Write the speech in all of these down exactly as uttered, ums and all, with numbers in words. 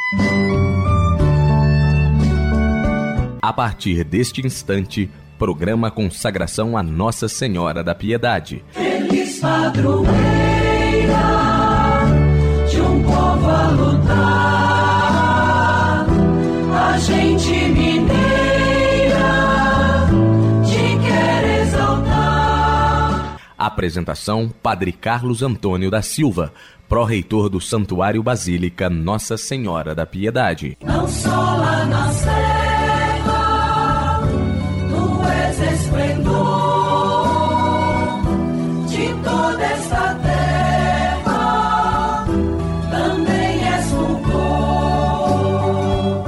A partir deste instante, programa Consagração a Nossa Senhora da Piedade. Feliz padroeira de um povo a lutar, a gente mineira te quer exaltar. Apresentação: Padre Carlos Antônio da Silva, pró-reitor do Santuário Basílica Nossa Senhora da Piedade. Não só lá na serra, tu és esplendor de toda esta terra, também és louvor.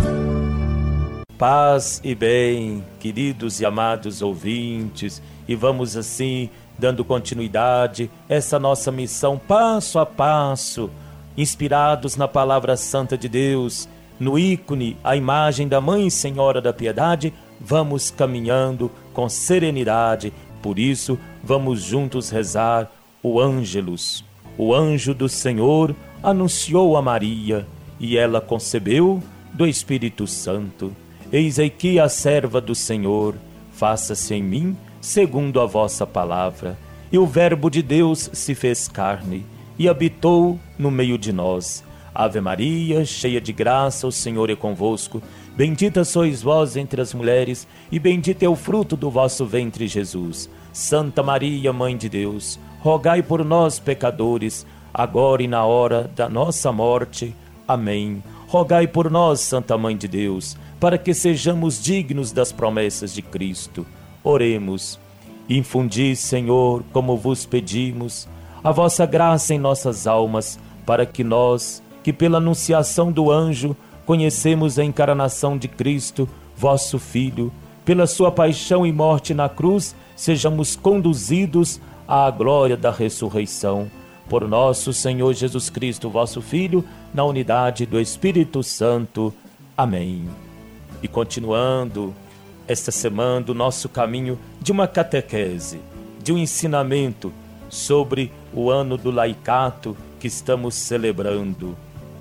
Paz e bem, queridos e amados ouvintes, e vamos assim dando continuidade a essa nossa missão passo a passo, inspirados na Palavra Santa de Deus, no ícone, a imagem da Mãe Senhora da Piedade, vamos caminhando com serenidade. Por isso, vamos juntos rezar o Ângelus. O anjo do Senhor anunciou a Maria, e ela concebeu do Espírito Santo. Eis aqui a serva do Senhor, faça-se em mim segundo a vossa palavra. E o Verbo de Deus se fez carne e habitou no meio de nós. Ave Maria, cheia de graça, o Senhor é convosco. Bendita sois vós entre as mulheres, e bendito é o fruto do vosso ventre, Jesus. Santa Maria, Mãe de Deus, rogai por nós, pecadores, agora e na hora da nossa morte. Amém. Rogai por nós, Santa Mãe de Deus, para que sejamos dignos das promessas de Cristo. Oremos. Infundi, Senhor, como vos pedimos, a vossa graça em nossas almas, para que nós, que pela anunciação do anjo conhecemos a encarnação de Cristo, vosso Filho, pela sua paixão e morte na cruz, sejamos conduzidos à glória da ressurreição. Por nosso Senhor Jesus Cristo, vosso Filho, na unidade do Espírito Santo. Amém. E continuando esta semana do nosso caminho de uma catequese, de um ensinamento sobre o ano do laicato que estamos celebrando.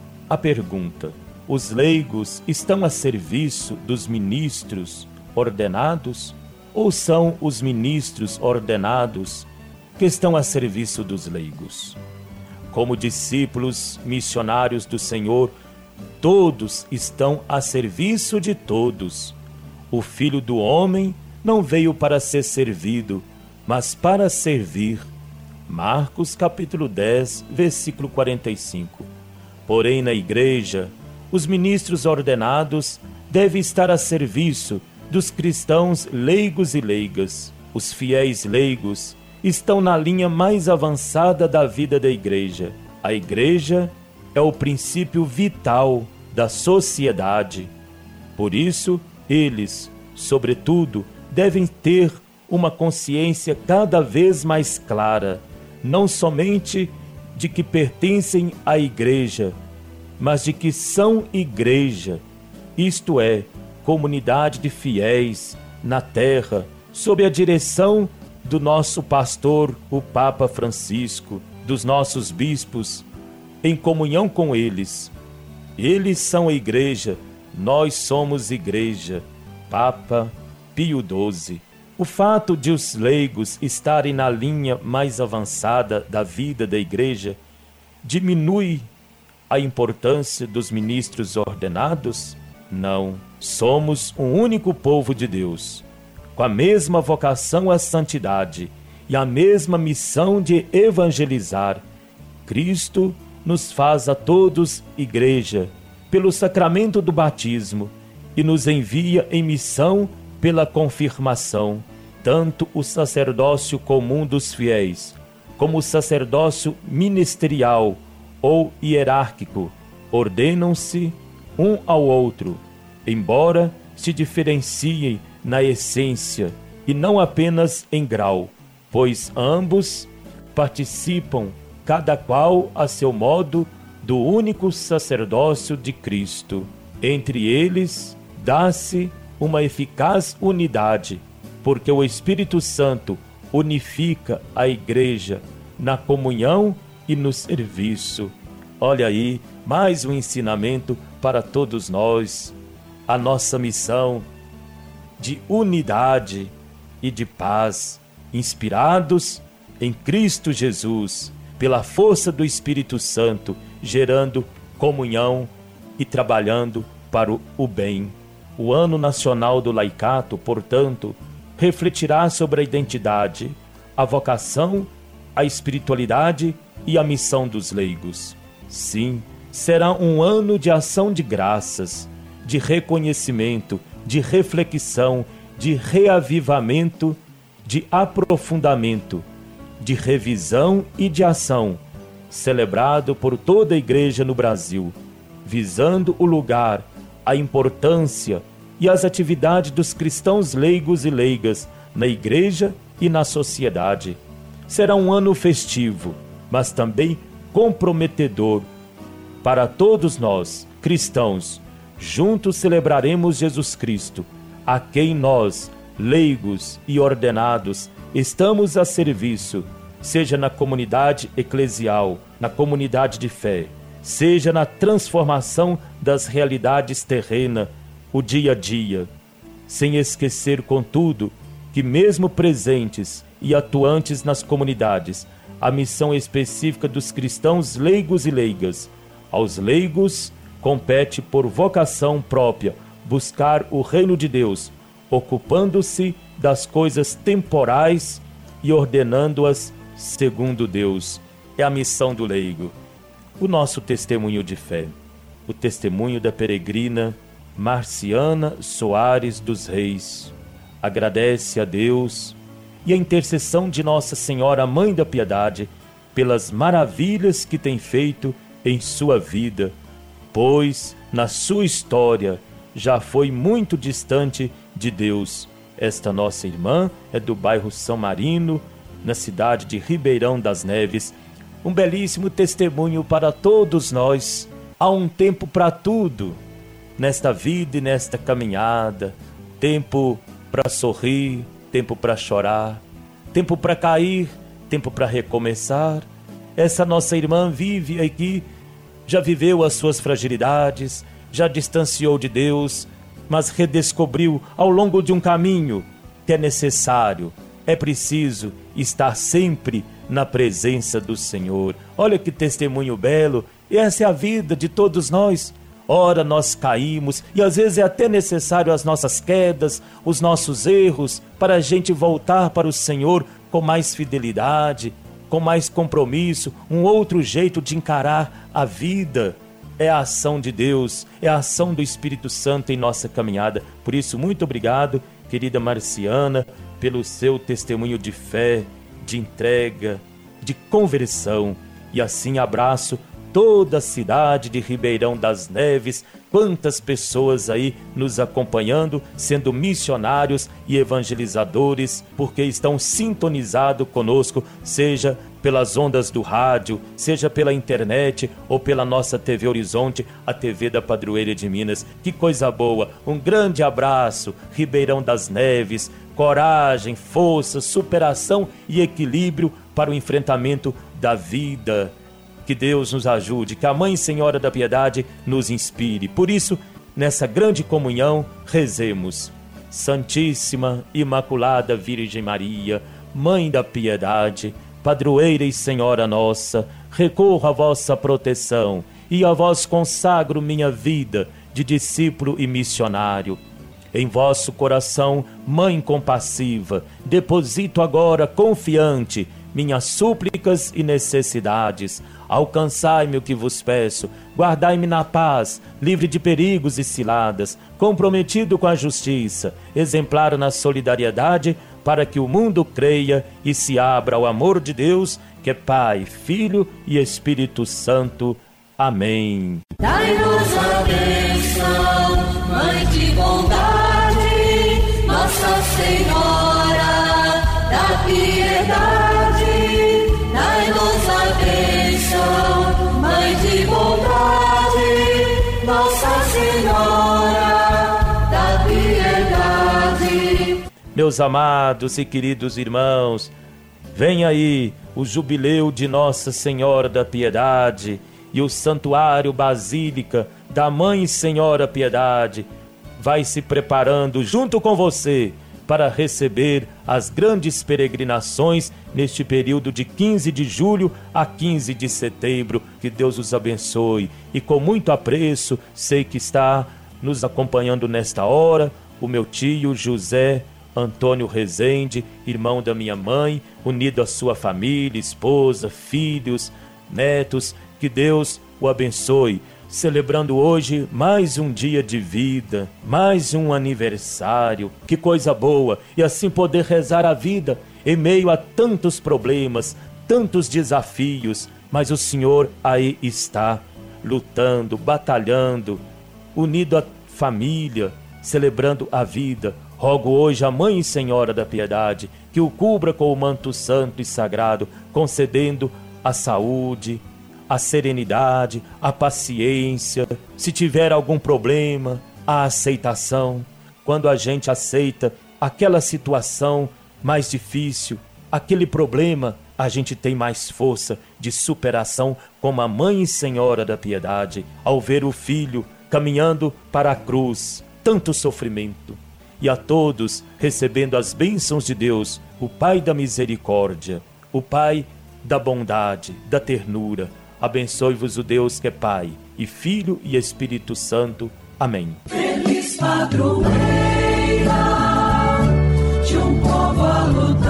A pergunta: os leigos estão a serviço dos ministros ordenados ou são os ministros ordenados que estão a serviço dos leigos? Como discípulos missionários do Senhor, todos estão a serviço de todos. O Filho do Homem não veio para ser servido, mas para servir. Marcos capítulo dez, versículo quarenta e cinco. Porém, na igreja, os ministros ordenados devem estar a serviço dos cristãos leigos e leigas. Os fiéis leigos estão na linha mais avançada da vida da igreja. A igreja é o princípio vital da sociedade. Por isso, eles, sobretudo, devem ter uma consciência cada vez mais clara, não somente de que pertencem à igreja, mas de que são igreja, isto é, comunidade de fiéis na terra, sob a direção do nosso pastor, o Papa Francisco, dos nossos bispos, em comunhão com eles. Eles são a igreja, nós somos igreja. Papa Pio doze. O fato de os leigos estarem na linha mais avançada da vida da igreja diminui a importância dos ministros ordenados? Não. Somos um único povo de Deus, com a mesma vocação à santidade e a mesma missão de evangelizar. Cristo nos faz a todos igreja pelo sacramento do batismo e nos envia em missão pela confirmação. Tanto o sacerdócio comum dos fiéis, como o sacerdócio ministerial ou hierárquico, ordenam-se um ao outro, embora se diferenciem na essência e não apenas em grau, pois ambos participam, cada qual a seu modo, do único sacerdócio de Cristo. Entre eles, dá-se uma eficaz unidade, porque o Espírito Santo unifica a igreja na comunhão e no serviço. Olha aí, mais um ensinamento para todos nós a nossa missão de unidade e de paz, inspirados em Cristo Jesus, pela força do Espírito Santo, gerando comunhão e trabalhando para o bem. O Ano Nacional do Laicato, portanto, refletirá sobre a identidade, a vocação, a espiritualidade e a missão dos leigos. Sim, será um ano de ação de graças, de reconhecimento, de reflexão, de reavivamento, de aprofundamento, de revisão e de ação, celebrado por toda a Igreja no Brasil, visando o lugar, a importância e as atividades dos cristãos leigos e leigas na Igreja e na sociedade. Será um ano festivo, mas também comprometedor para todos nós, cristãos. Juntos celebraremos Jesus Cristo, a quem nós, leigos e ordenados, estamos a serviço, seja na comunidade eclesial, na comunidade de fé, seja na transformação das realidades terrenas, o dia a dia, sem esquecer, contudo, que mesmo presentes e atuantes nas comunidades, a missão específica dos cristãos leigos e leigas. Aos leigos compete por vocação própria buscar o reino de Deus, ocupando-se das coisas temporais e ordenando-as segundo Deus. É a missão do leigo. O nosso testemunho de fé, o testemunho da peregrina Marciana Soares dos Reis, agradece a Deus e a intercessão de Nossa Senhora, Mãe da Piedade, pelas maravilhas que tem feito em sua vida, pois na sua história já foi muito distante de Deus. Esta nossa irmã é do bairro São Marino, na cidade de Ribeirão das Neves. Um belíssimo testemunho para todos nós. Há um tempo para tudo nesta vida e nesta caminhada. Tempo para sorrir, tempo para chorar, tempo para cair, tempo para recomeçar. Essa nossa irmã vive aqui, já viveu as suas fragilidades, já distanciou de Deus, mas redescobriu ao longo de um caminho que é necessário, é preciso estar sempre na presença do Senhor. Olha que testemunho belo, e essa é a vida de todos nós. Ora nós caímos, e às vezes é até necessário as nossas quedas, os nossos erros, para a gente voltar para o Senhor com mais fidelidade, com mais compromisso, um outro jeito de encarar a vida. É a ação de Deus, é a ação do Espírito Santo em nossa caminhada. Por isso, muito obrigado, querida Marciana, pelo seu testemunho de fé, de entrega, de conversão. E assim abraço toda a cidade de Ribeirão das Neves, quantas pessoas aí nos acompanhando, sendo missionários e evangelizadores, porque estão sintonizados conosco, seja pelas ondas do rádio, seja pela internet ou pela nossa T V Horizonte, a T V da Padroeira de Minas. Que coisa boa! Um grande abraço, Ribeirão das Neves, coragem, força, superação e equilíbrio para o enfrentamento da vida. Que Deus nos ajude, que a Mãe Senhora da Piedade nos inspire. Por isso, nessa grande comunhão, rezemos. Santíssima, Imaculada Virgem Maria, Mãe da Piedade, Padroeira e Senhora nossa, recorro à vossa proteção e a vós consagro minha vida de discípulo e missionário. Em vosso coração, Mãe compassiva, deposito agora confiante minhas súplicas e necessidades. Alcançai-me o que vos peço, guardai-me na paz, livre de perigos e ciladas, comprometido com a justiça, exemplar na solidariedade, para que o mundo creia e se abra ao amor de Deus, que é Pai, Filho e Espírito Santo. Amém. Dai-nos a bênção, Mãe de bondade, Nossa Senhora da Piedade. Dai-nos a bênção, Mãe de bondade, Nossa Senhora da Piedade. Meus amados e queridos irmãos, vem aí o jubileu de Nossa Senhora da Piedade, e o Santuário Basílica da Mãe Senhora Piedade vai se preparando junto com você para receber as grandes peregrinações neste período de quinze de julho a quinze de setembro. Que Deus os abençoe. E com muito apreço, sei que está nos acompanhando nesta hora o meu tio José Antônio Rezende, irmão da minha mãe, unido à sua família, esposa, filhos, netos. Que Deus o abençoe. Celebrando hoje mais um dia de vida, mais um aniversário. Que coisa boa! E assim poder rezar a vida em meio a tantos problemas, tantos desafios. Mas o Senhor aí está, lutando, batalhando, unido à família, celebrando a vida. Rogo hoje a Mãe Senhora da Piedade que o cubra com o manto santo e sagrado, concedendo a saúde, a serenidade, a paciência, se tiver algum problema, a aceitação. Quando a gente aceita aquela situação mais difícil, aquele problema, a gente tem mais força de superação, como a Mãe Senhora da Piedade, ao ver o filho caminhando para a cruz, tanto sofrimento. E a todos recebendo as bênçãos de Deus, o Pai da misericórdia, o Pai da bondade, da ternura. Abençoe-vos o Deus que é Pai, e Filho e Espírito Santo. Amém. Feliz padroeira de um povo a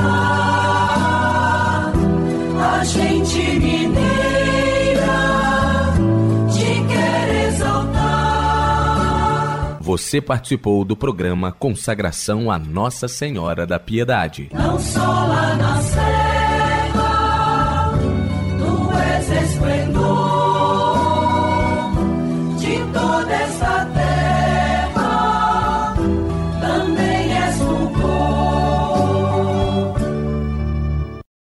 lutar, a gente mineira te quer exaltar. Você participou do programa Consagração a Nossa Senhora da Piedade. Não só lá na Sé